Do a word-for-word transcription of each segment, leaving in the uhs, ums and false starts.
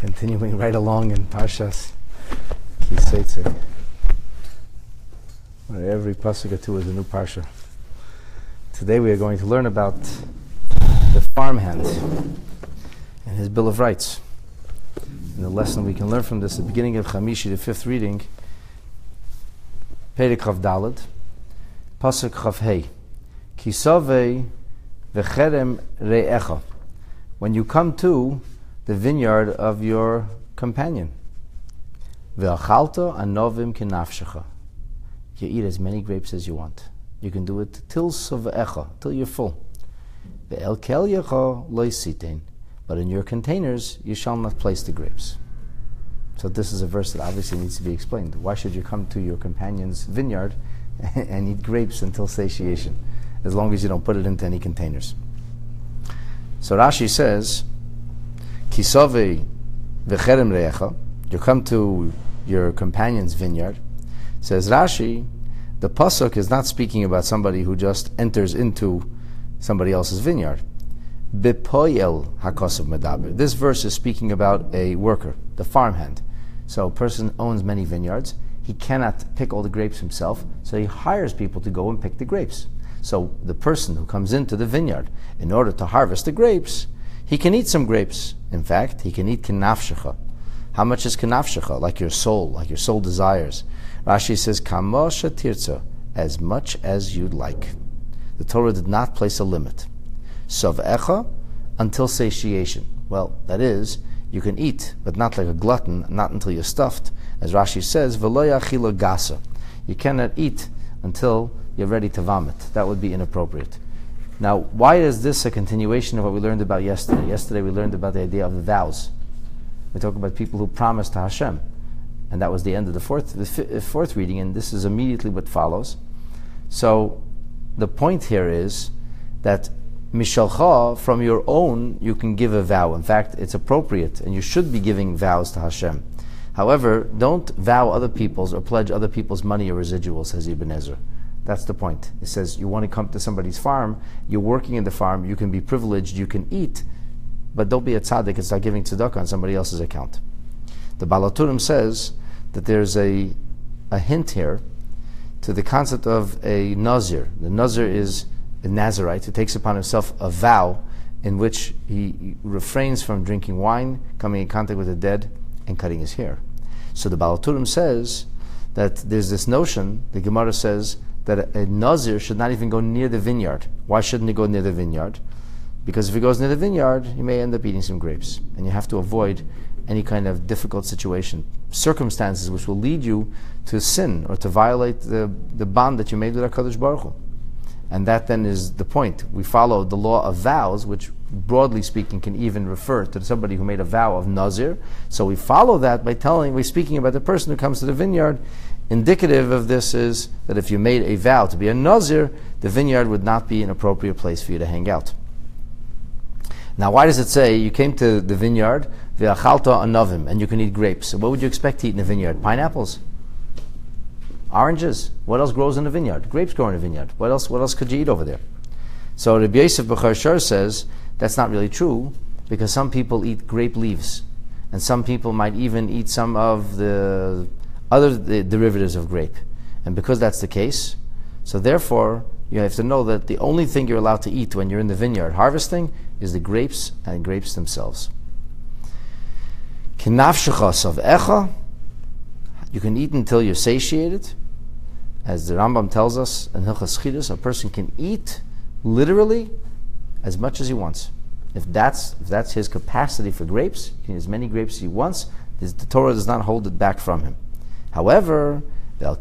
Continuing right along in Parshas Ki Seitzei, where every pasuk or two is a new parsha. Today we are going to learn about the farmhand and his Bill of Rights. And the lesson we can learn from this, the beginning of Chamishi, the fifth reading, Perek Chav Daled, Pasuk Chav Hei, Ki Sovei v'cherem re'echa. When you come to the vineyard of your companion, ve'achalta anovim kenafshecha. You eat as many grapes as you want. You can do it till sove'echa, till you're full. Ve'el kelyecha lo yisitein. But in your containers you shall not place the grapes. So this is a verse that obviously needs to be explained. Why should you come to your companion's vineyard and eat grapes until satiation, as long as you don't put it into any containers? So Rashi says, Kisove v'cherem re'echa, you come to your companion's vineyard. Says Rashi, the pasuk is not speaking about somebody who just enters into somebody else's vineyard. Bepoyel hakosav medaber. This verse is speaking about a worker, the farmhand. So a person owns many vineyards. He cannot pick all the grapes himself, so he hires people to go and pick the grapes. So the person who comes into the vineyard in order to harvest the grapes, he can eat some grapes. In fact, he can eat kenafshecha. How much is kenafshecha? Like your soul, like your soul desires. Rashi says, Kamo shetirtza, as much as you'd like. The Torah did not place a limit. Sove'echa, until satiation. Well, that is, you can eat, but not like a glutton, not until you're stuffed. As Rashi says, V'lo yachila gasa. You cannot eat until you're ready to vomit. That would be inappropriate. Now, why is this a continuation of what we learned about yesterday? Yesterday we learned about the idea of the vows. We talk about people who promise to Hashem. And that was the end of the fourth, the f- fourth reading, and this is immediately what follows. So, the point here is that mishalcha, from your own, you can give a vow. In fact, it's appropriate, and you should be giving vows to Hashem. However, don't vow other people's or pledge other people's money or residuals, says Ibn Ezra. That's the point. It says you want to come to somebody's farm, you're working in the farm, you can be privileged, you can eat, but don't be a tzaddik and start giving tzedakah on somebody else's account. The Baal HaTurim says that there's a, a hint here to the concept of a nazir. The nazir is a Nazirite who takes upon himself a vow in which he refrains from drinking wine, coming in contact with the dead, and cutting his hair. So the Baal HaTurim says that there's this notion, the Gemara says, that a nazir should not even go near the vineyard. Why shouldn't he go near the vineyard? Because if he goes near the vineyard, he may end up eating some grapes. And you have to avoid any kind of difficult situation, circumstances which will lead you to sin or to violate the, the bond that you made with HaKadosh Baruch Hu. And that then is the point. We follow the law of vows, which broadly speaking can even refer to somebody who made a vow of nazir. So we follow that by telling, we're speaking about the person who comes to the vineyard. Indicative of this is that if you made a vow to be a nazir, the vineyard would not be an appropriate place for you to hang out. Now, why does it say you came to the vineyard, ve'achalta anovim, and you can eat grapes? So what would you expect to eat in a vineyard? Pineapples? Oranges? What else grows in a vineyard? Grapes grow in a vineyard. What else What else could you eat over there? So Rabbi Yosef Bechor Shor says that's not really true, because some people eat grape leaves, and some people might even eat some of the other the derivatives of grape. And because that's the case, so therefore you have to know that the only thing you're allowed to eat when you're in the vineyard harvesting is the grapes and grapes themselves. Kinafshecha sove'echa, you can eat until you're satiated. As the Rambam tells us in Hilchas Chidus, a person can eat literally as much as he wants. If that's if that's his capacity for grapes, he can eat as many grapes as he wants. The Torah does not hold it back from him. However, you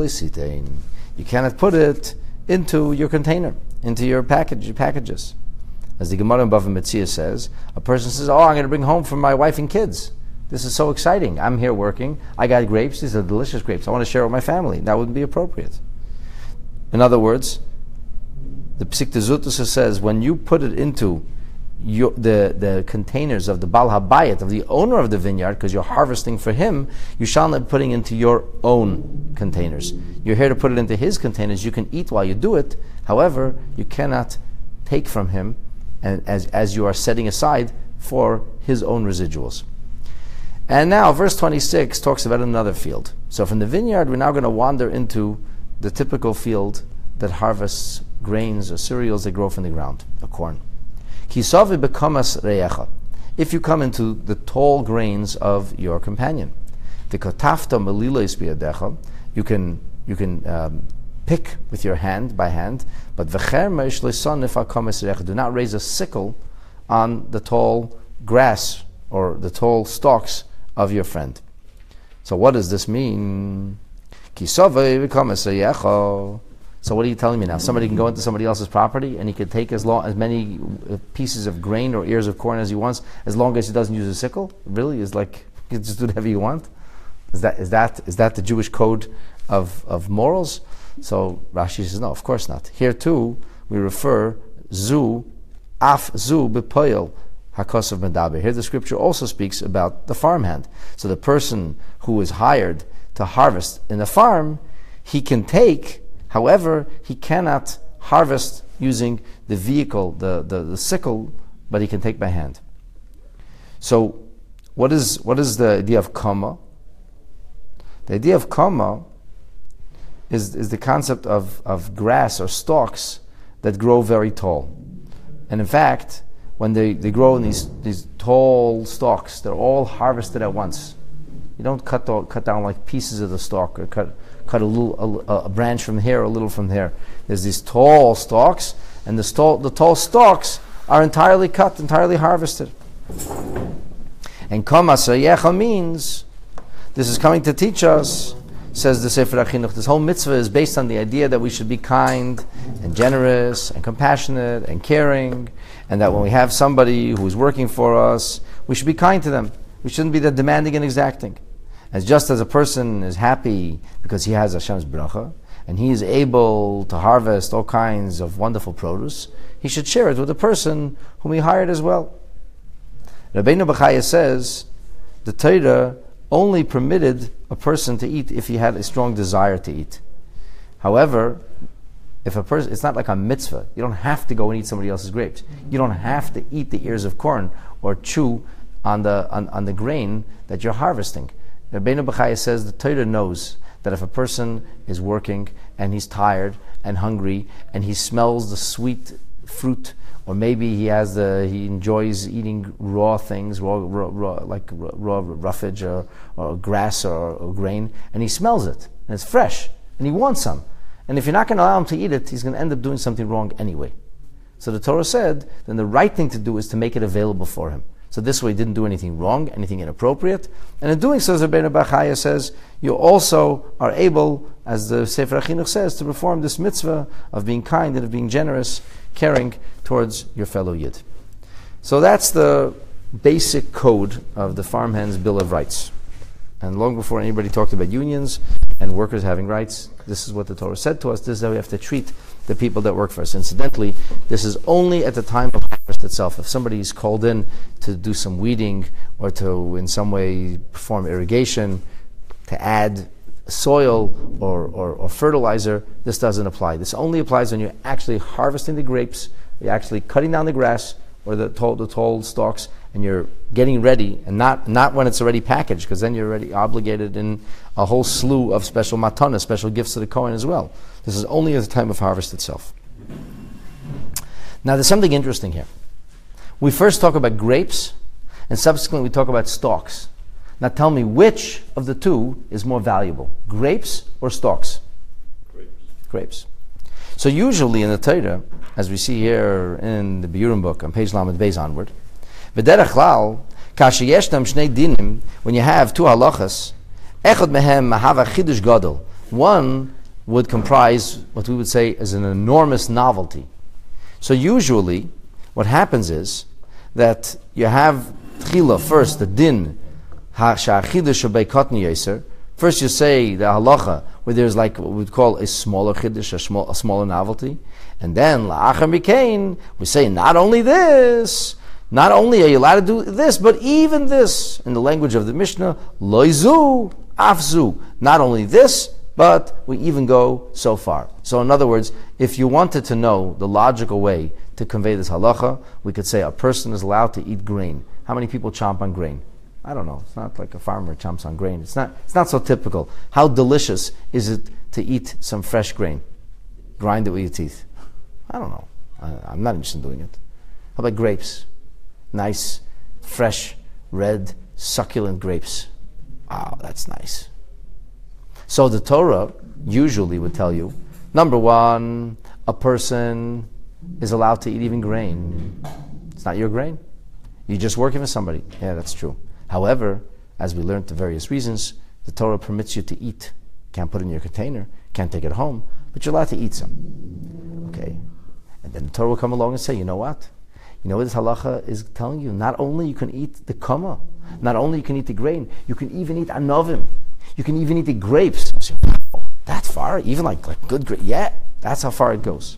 cannot put it into your container, into your package, your packages. As the Gemara in Bava Metzia says, a person says, oh, I'm going to bring home for my wife and kids. This is so exciting. I'm here working. I got grapes. These are delicious grapes. I want to share with my family. That wouldn't be appropriate. In other words, the Psikta Zutusa says, when you put it into Your, the, the containers of the Baal Habayit, of the owner of the vineyard, because you're harvesting for him, you shall not be putting into your own containers. You're here to put it into his containers. You can eat while you do it. However, you cannot take from him and as, as you are setting aside for his own residuals. And now, verse twenty-six talks about another field. So from the vineyard, we're now going to wander into the typical field that harvests grains or cereals that grow from the ground, a corn. Kisavi bekamas reyecha. If you come into the tall grains of your companion, the kotafta melilos biyadecha, you can you can um, pick with your hand by hand, but v'cher meish leson if akamas reyecha. Do not raise a sickle on the tall grass or the tall stalks of your friend. So what does this mean? Kisavi bekamas reyecha. So what are you telling me now? Somebody can go into somebody else's property and he can take as long as many pieces of grain or ears of corn as he wants, as long as he doesn't use a sickle? Really? Is like you can just do whatever you want? Is that is that is that the Jewish code of, of morals? So Rashi says no, of course not. Here too we refer zu af zu bepoil hakos of medaber. Here the scripture also speaks about the farmhand. So the person who is hired to harvest in the farm, he can take. However, he cannot harvest using the vehicle, the, the, the sickle, but he can take by hand. So, what is what is the idea of kama? The idea of kama is, is the concept of, of grass or stalks that grow very tall. And in fact, when they, they grow in these, these tall stalks, they're all harvested at once. You don't cut, the, cut down like pieces of the stalk or cut cut a little a, a branch from here, a little from there. There's these tall stalks, and the, tall, the tall stalks are entirely cut, entirely harvested. And kama sayecha means, this is coming to teach us, says the Sefer HaChinuch, this whole mitzvah is based on the idea that we should be kind and generous and compassionate and caring, and that when we have somebody who is working for us, we should be kind to them. We shouldn't be that demanding and exacting. As just as a person is happy because he has Hashem's bracha, and he is able to harvest all kinds of wonderful produce, he should share it with the person whom he hired as well. Rabbeinu Bechaya says, the Torah only permitted a person to eat if he had a strong desire to eat. However, if a person, it's not like a mitzvah. You don't have to go and eat somebody else's grapes. You don't have to eat the ears of corn or chew on the on, on the grain that you're harvesting. Rabbeinu Bechaya says the Torah knows that if a person is working and he's tired and hungry and he smells the sweet fruit, or maybe he has the he enjoys eating raw things, raw, raw, raw like raw, raw roughage or, or grass or, or grain, and he smells it and it's fresh and he wants some. And if you're not going to allow him to eat it, he's going to end up doing something wrong anyway. So the Torah said, then the right thing to do is to make it available for him. So this way he didn't do anything wrong, anything inappropriate. And in doing so, Rabbeinu Bechaya says, you also are able, as the Sefer HaChinuch says, to perform this mitzvah of being kind and of being generous, caring towards your fellow Yid. So that's the basic code of the farmhand's Bill of Rights. And long before anybody talked about unions and workers having rights, this is what the Torah said to us. This is how we have to treat the people that work for us. Incidentally, this is only at the time of harvest itself. If somebody is called in to do some weeding or to in some way perform irrigation, to add soil or, or, or fertilizer, this doesn't apply. This only applies when you're actually harvesting the grapes, you're actually cutting down the grass or the tall, the tall stalks, and you're getting ready, and not, not when it's already packaged, because then you're already obligated in a whole slew of special matana, special gifts to the Kohen as well. This is only at the time of harvest itself. Now there's something interesting here. We first talk about grapes, and subsequently we talk about stalks. Now tell me, which of the two is more valuable, grapes or stalks? Grapes. Grapes. So usually in the Torah, as we see here in the Biurim book on page Lamed Beis onward, V'derech klal, kashi yeshnam shnei dinim, when you have two halachas, echad mehem mahava chidush gadol. One would comprise what we would say is an enormous novelty. So usually, what happens is that you have tchila first, the din ha shachidush shabei katan yeser. First, you say the halacha where there's like what we'd call a smaller chiddush, a, small, a smaller novelty, and then la'achar mikain, we say not only this. Not only are you allowed to do this, but even this, in the language of the Mishnah, loizu, afzu. Not only this, but we even go so far. So in other words, if you wanted to know the logical way to convey this halacha, we could say a person is allowed to eat grain. How many people chomp on grain? I don't know. It's not like a farmer chomps on grain. It's not. It's not so typical. How delicious is it to eat some fresh grain? Grind it with your teeth. I don't know. I, I'm not interested in doing it. How about grapes? Nice, fresh, red, succulent grapes. Wow, that's nice. So the Torah usually would tell you, number one, a person is allowed to eat even grain. It's not your grain. You're just working for somebody. Yeah, that's true. However, as we learned the various reasons, the Torah permits you to eat. Can't put it in your container, can't take it home, but you're allowed to eat some. Okay? And then the Torah will come along and say, you know what? You know what this halacha is telling you? Not only you can eat the kama, not only you can eat the grain, you can even eat anovim. You can even eat the grapes. Say, wow, that's far? Even like, like good grapes? Yeah, that's how far it goes.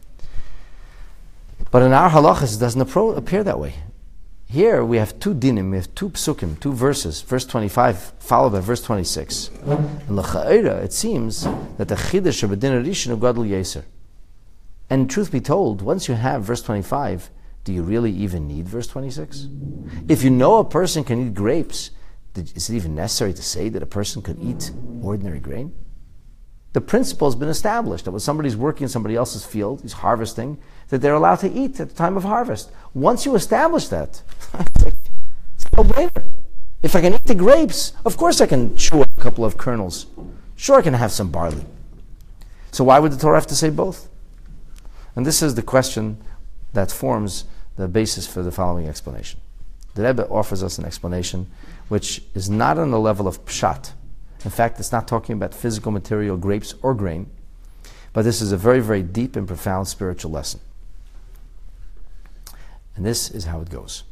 But in our halachas, it doesn't appro- appear that way. Here we have two dinim, we have two psukim, two verses, verse twenty-five followed by verse twenty-six. In l'cha'ira, it seems that the chiddush of a din rishon of gadol yeser. And truth be told, once you have verse twenty-five, do you really even need verse twenty-six? If you know a person can eat grapes, is it even necessary to say that a person could eat ordinary grain? The principle has been established that when somebody's working in somebody else's field, he's harvesting, that they're allowed to eat at the time of harvest. Once you establish that, it's a no-brainer. If I can eat the grapes, of course I can chew a couple of kernels. Sure, I can have some barley. So why would the Torah have to say both? And this is the question that forms the basis for the following explanation. The Rebbe offers us an explanation which is not on the level of pshat. In fact, it's not talking about physical material, grapes or grain, but this is a very, very deep and profound spiritual lesson. And this is how it goes.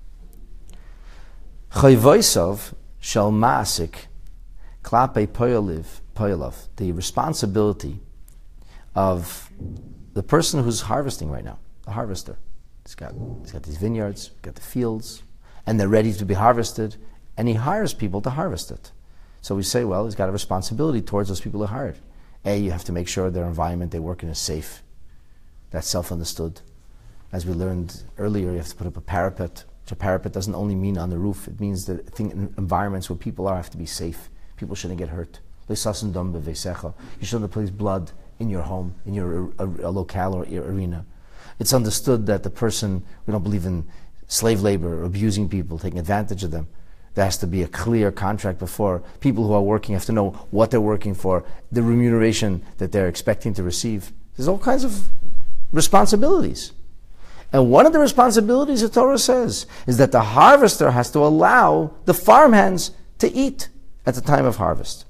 Chayvoisav shel ma'asik klape poyalav, the responsibility of the person who's harvesting right now, the harvester. He's got, he's got these vineyards, got the fields, and they're ready to be harvested, and he hires people to harvest it. So we say, well, he's got a responsibility towards those people who hired. A, you have to make sure their environment they work in is safe. That's self-understood. As we learned earlier, you have to put up a parapet. Which a parapet doesn't only mean on the roof. It means that thing, environments where people are have to be safe. People shouldn't get hurt. You shouldn't place blood in your home, in your a, a locale or arena. It's understood that the person, we don't believe in slave labor or abusing people, taking advantage of them. There has to be a clear contract before. People who are working have to know what they're working for, the remuneration that they're expecting to receive. There's all kinds of responsibilities. And one of the responsibilities the Torah says is that the harvester has to allow the farmhands to eat at the time of harvest.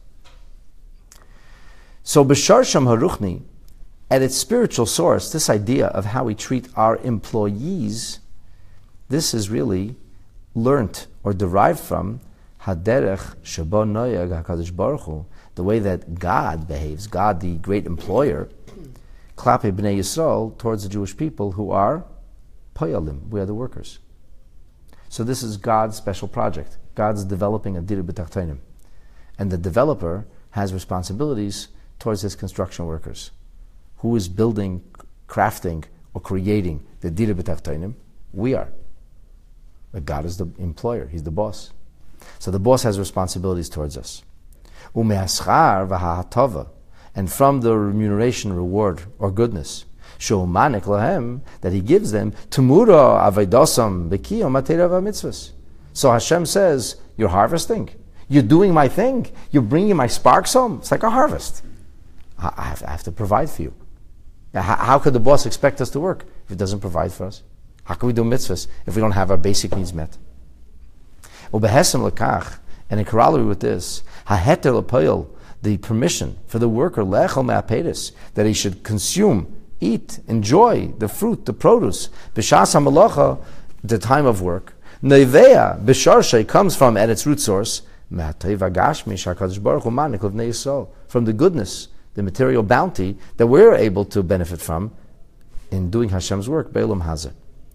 So B'shar Sham Haruchni, at its spiritual source, this idea of how we treat our employees, this is really learnt or derived from Haderech Sheba Noyag HaKadosh Baruch Hu, the way that God behaves, God the great employer, Klape B'nai Yisrael, towards the Jewish people who are Poyalim, we are the workers. So this is God's special project. God's developing a Dira B'Tachtonim. And the developer has responsibilities towards his construction workers. Who is building, crafting, or creating the Dira B'Tachtonim? We are. But God is the employer, He's the boss. So the boss has responsibilities towards us. Umehaschar v'ha'atava, and from the remuneration, reward, or goodness, she'umanik lahem, that He gives them, tumura avaydosam b'kiyom atera v'mitzvahs. So Hashem says, you're harvesting, you're doing my thing, you're bringing my sparks home. It's like a harvest. I have, I have to provide for you. Now, how, how could the boss expect us to work if He doesn't provide for us? How can we do mitzvahs if we don't have our basic needs met? Ubehesem lekach, and in corollary with this, haheter lepoyel, the permission for the worker lechol me'apedis, that he should consume, eat, enjoy the fruit, the produce, b'shas hamalacha, the time of work. Nevea b'sharshay comes from, at its root source, me'ateva gashmi shakadosh baruch hu manik levnei Yisrael, from the goodness, the material bounty that we're able to benefit from in doing Hashem's work, be'olam hazeh.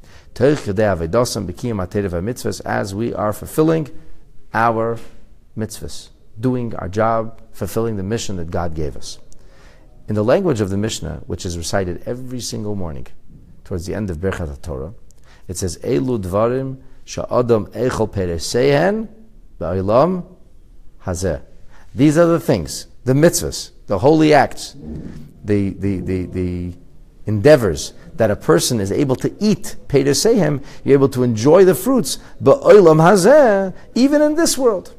As we are fulfilling our mitzvahs, doing our job, fulfilling the mission that God gave us. In the language of the Mishnah, which is recited every single morning, towards the end of Birchat HaTorah, it says, Elu dvarim Sha'adam echol peresehen ba'olam hazeh. These are the things, the mitzvahs, the holy acts, the the the, the endeavors that a person is able to eat, pereseihem, you're able to enjoy the fruits, ba'olam hazeh, even in this world.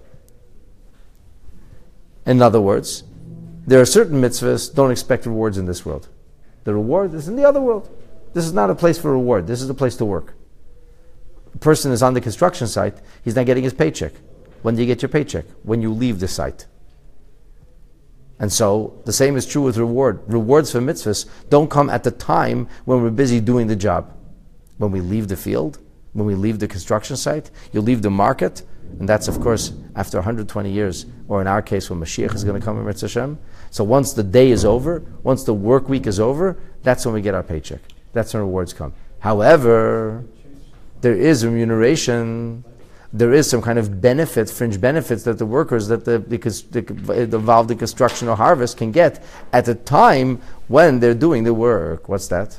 In other words, there are certain mitzvahs, don't expect rewards in this world. The reward is in the other world. This is not a place for reward. This is a place to work. A person is on the construction site, he's not getting his paycheck. When do you get your paycheck? When you leave the site. And so, the same is true with reward. Rewards for mitzvahs don't come at the time when we're busy doing the job. When we leave the field, when we leave the construction site, you leave the market, and that's, of course, after one hundred twenty years, or in our case, when Mashiach is going to come in Mitzvah Hashem. So once the day is over, once the work week is over, that's when we get our paycheck. That's when rewards come. However, there is remuneration, there is some kind of benefit, fringe benefits that the workers that the, because the, involved in construction or harvest can get at the time when they're doing the work. What's that?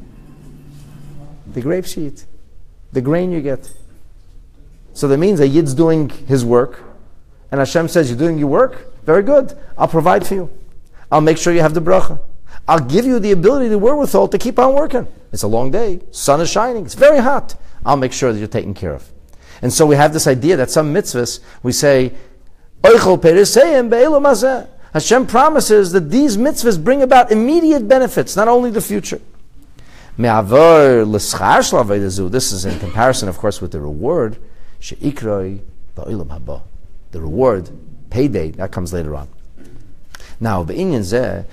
The grape sheet, the grain you get. So that means a Yid's doing his work, and Hashem says, you're doing your work? Very good. I'll provide for you. I'll make sure you have the bracha. I'll give you the ability, the wherewithal to keep on working. It's a long day. Sun is shining. It's very hot. I'll make sure that you're taken care of. And so we have this idea that some mitzvahs, we say, Hashem promises that these mitzvahs bring about immediate benefits, not only the future. This is in comparison, of course, with the reward. The reward, payday, that comes later on. Now, there's a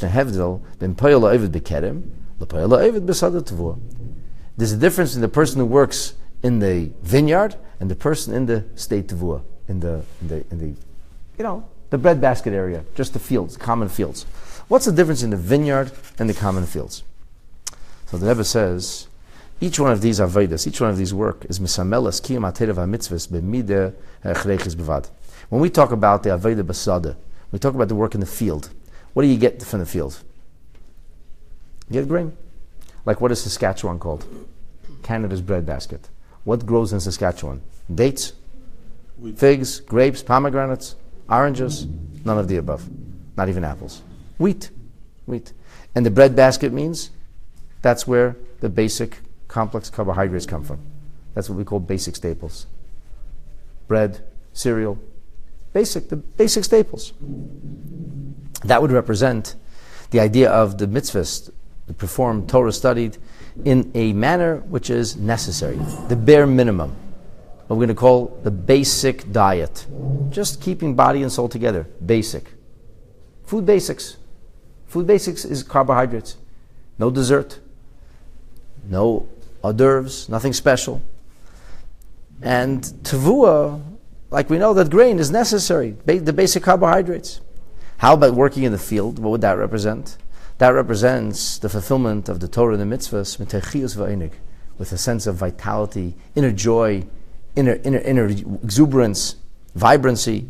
difference in the person who works in the vineyard and the person in the state tevuah, in the, in the, in the, you know, the breadbasket area, just the fields, common fields. What's the difference in the vineyard and the common fields? So the Rebbe says, each one of these avodas, each one of these work is misamelas kiyum ha'terev ha'mitzvahs b'mideh ha'echrechis b'vad. When we talk about the avodah b'sada, we talk about the work in the field. What do you get from the field? You get grain. Like what is Saskatchewan called? Canada's breadbasket. What grows in Saskatchewan? Dates, Wheat. Figs, grapes, pomegranates, oranges, none of the above. Not even apples. Wheat. Wheat. And the breadbasket means that's where the basic complex carbohydrates come from. That's what we call basic staples. Bread, cereal, basic, the basic staples. That would represent the idea of the mitzvahs, to perform Torah studied in a manner which is necessary, the bare minimum. What we're going to call the basic diet. Just keeping body and soul together. Basic. Food basics. Food basics is carbohydrates. No dessert. No hors d'oeuvres. Nothing special. And tevuah, like we know that grain is necessary. Ba- the basic carbohydrates. How about working in the field? What would that represent? That represents the fulfillment of the Torah and the mitzvahs with a sense of vitality, inner joy, inner inner inner exuberance, vibrancy.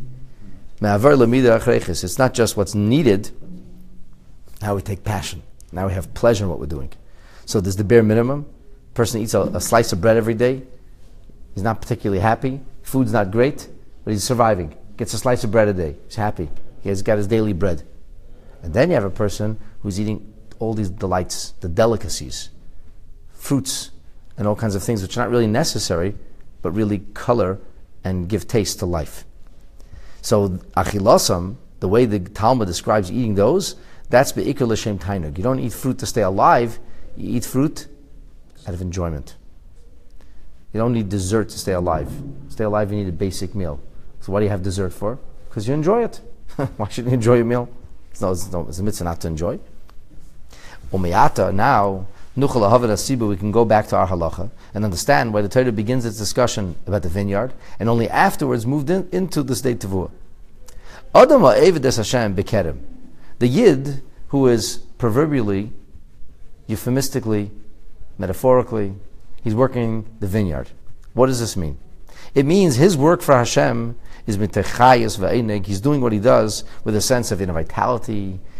It's not just what's needed. Now we take passion. Now we have pleasure in what we're doing. So there's the bare minimum. Person eats a, a slice of bread every day. He's not particularly happy. Food's not great, but he's surviving. Gets a slice of bread a day. He's happy. He has got his daily bread. And then you have a person who's eating all these delights, the delicacies, fruits, and all kinds of things which are not really necessary, but really color and give taste to life. So achilasam, the way the Talmud describes eating those, that's be'ikar l'shem tainug. You don't eat fruit to stay alive, you eat fruit out of enjoyment. You don't need dessert to stay alive. To stay alive, you need a basic meal. So what do you have dessert for? Because you enjoy it. Why shouldn't you enjoy your meal? It's, no, it's, no, it's a mitzvah not to enjoy. Umiyata, now, nuchal ha'haved asiba, we can go back to our halacha and understand why the Torah begins its discussion about the vineyard and only afterwards moved in, into the state tevuah. Adam ha'eved es Hashem bekerem. The Yid, who is proverbially, euphemistically, metaphorically, he's working the vineyard. What does this mean? It means his work for Hashem is mitechayis va'enig. He's doing what he does with a sense of inner vitality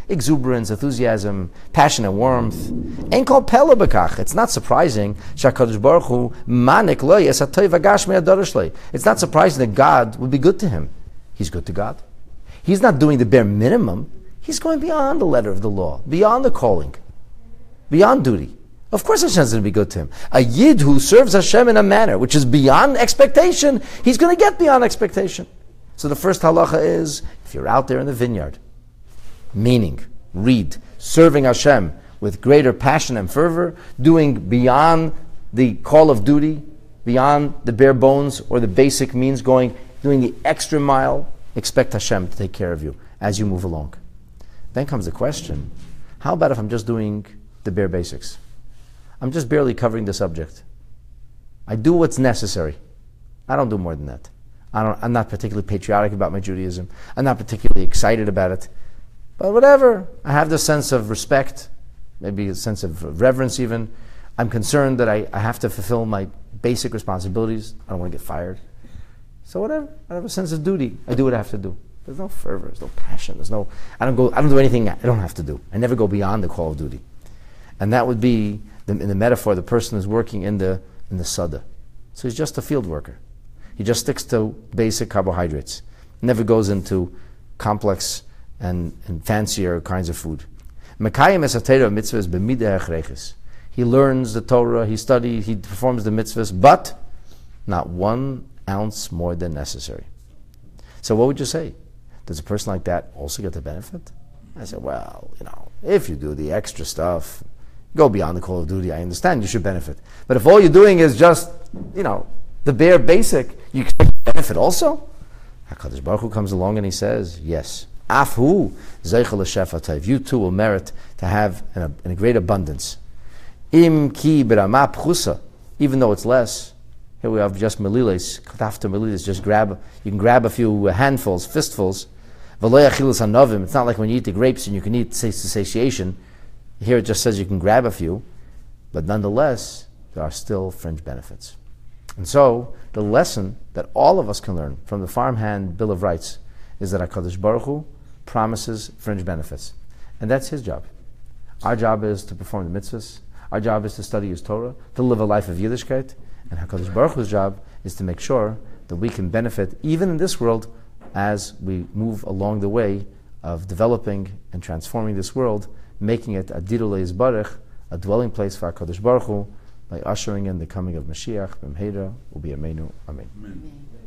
exuberance, enthusiasm, passion and warmth. Ein kol pele bekach. It's not surprising. Shakadosh Baruch Hu manik lo yesatoy v'gashmi adorish lo. It's not surprising that God would be good to him. He's good to God. He's not doing the bare minimum. He's going beyond the letter of the law, beyond the calling, beyond duty. Of course Hashem's going to be good to him. A Yid who serves Hashem in a manner which is beyond expectation, he's going to get beyond expectation. So the first halacha is, if you're out there in the vineyard, meaning, read, serving Hashem with greater passion and fervor, doing beyond the call of duty, beyond the bare bones or the basic means, going, doing the extra mile, expect Hashem to take care of you as you move along. Then comes the question, how about if I'm just doing the bare basics? I'm just barely covering the subject. I do what's necessary. I don't do more than that. I don't, I'm not particularly patriotic about my Judaism. I'm not particularly excited about it. But whatever, I have this sense of respect, maybe a sense of reverence even. I'm concerned that I, I have to fulfill my basic responsibilities. I don't want to get fired. So whatever, I have a sense of duty. I do what I have to do. There's no fervor, there's no passion, there's no, I don't go, I don't do anything I don't have to do. I never go beyond the call of duty. And that would be, the, in the metaphor, the person is working in the in the sada. So he's just a field worker. He just sticks to basic carbohydrates. Never goes into complex and, and fancier kinds of food. Mekayim es ha-Torah mitzvahs b'midah hachrechis. He learns the Torah, he studies, he performs the mitzvahs, but not one ounce more than necessary. So what would you say? Does a person like that also get the benefit? I said, well, you know, if you do the extra stuff, go beyond the call of duty, I understand you should benefit. But if all you're doing is just, you know, the bare basic, you expect to benefit also? HaKadosh Baruch Hu comes along and he says, yes. Afhu zeichel l'shefatav. You too will merit to have an, an, a great abundance. Im ki b'ramah pchusa. Even though it's less. Here we have just meliles, after meliles, just grab, you can grab a few handfuls, fistfuls. V'lo yachilus hanovim. It's not like when you eat the grapes and you can eat to satiation. Here it just says you can grab a few, but nonetheless, there are still fringe benefits. And so, the lesson that all of us can learn from the farmhand Bill of Rights is that HaKadosh Baruch Hu promises fringe benefits. And that's His job. Our job is to perform the mitzvahs. Our job is to study His Torah, to live a life of Yiddishkeit. And HaKadosh Baruch Hu's job is to make sure that we can benefit, even in this world, as we move along the way of developing and transforming this world, making it a Dirulei Yisbarach, a dwelling place for HaKadosh Baruch Hu, by ushering in the coming of Mashiach, B'mheira, U'Biyameinu, Amen. Amen.